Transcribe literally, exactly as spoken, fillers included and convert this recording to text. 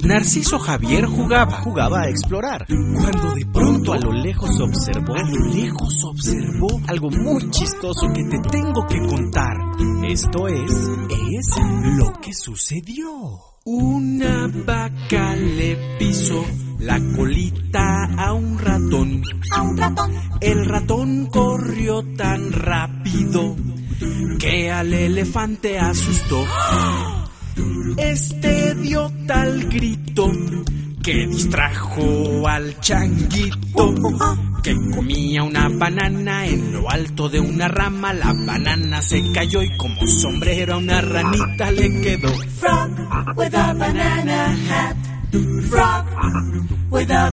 Narciso Javier jugaba, jugaba a explorar, cuando de pronto a lo lejos observó, a lo lejos observó algo muy chistoso que te tengo que contar. Esto es, es lo que sucedió. Una vaca le pisó la colita a un ratón. A un ratón. El ratón corrió tan rápido que al elefante asustó. Este dio tal grito que distrajo al changuito, que comía una banana en lo alto de una rama. La banana se cayó y como sombrero a una ranita le quedó. Frog with a banana hat. Frog with a